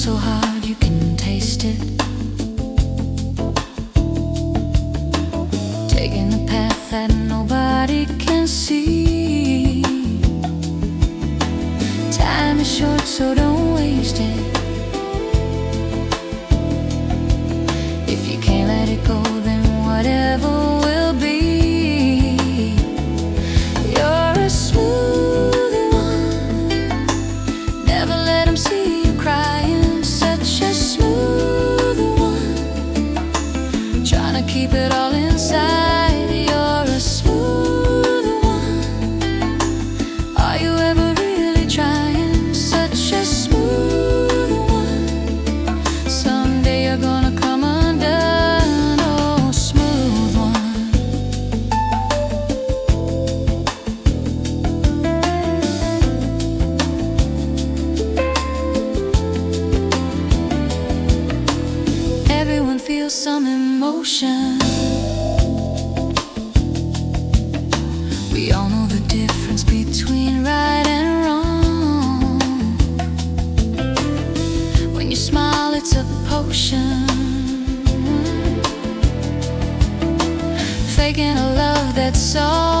so hard you can taste it. Taking the path that nobody can see. Time is short, so don't waste it. If you can't let it go, then whatever will be. You're a smooth one, never let them see you crying. Such a smooth one, trying to keep it all inside. You're a smooth one, are you ever really trying? Such a smooth one, someday you're gonna come undone. Oh, smooth one. Everyone feels some emotion. We all know the difference between right and wrong. When you smile, it's a potion. Faking a love that's all